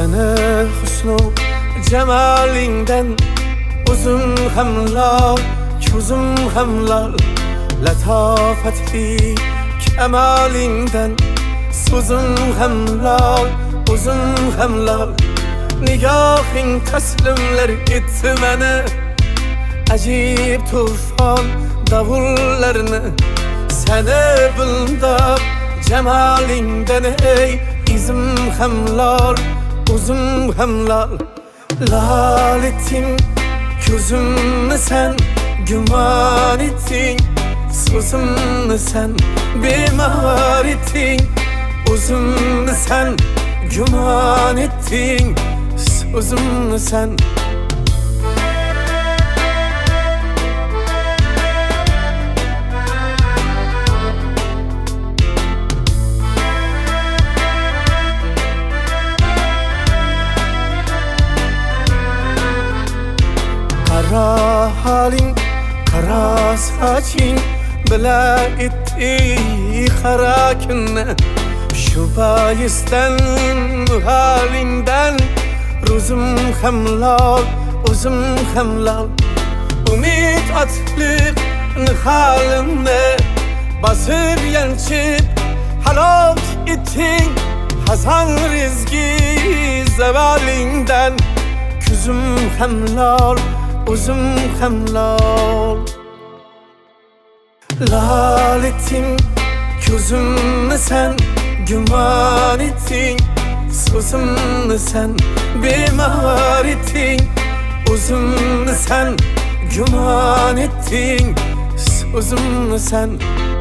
Seni husnu cemalinden uzun hemlal, közüm hemlal. Letafetli kemalinden uzun hemlal, uzun hemlal. Nigahın teslimler etti beni, acip tufan davullarını. Seni bildab cemalinden ey izim hemlal, uzun hemlal. Lal ettin gözümü sen, güman ettin sözümü sen. Bimar ettin uzun sen, güman ettin sözümü sen. Kara halin, kara saçın bile etti kara günne. Şu bayisten halinden ruzum hemlal, uzum hemlal. Umit atlık halimde basıp yançıp halak ettin hazan rizki zevalinden. Küzüm hemlal, uzun hemlal. Lal ettin gözümü sen, güman ettin sözümü sen. Bimar ettin uzun sen, güman ettin sözümü sen.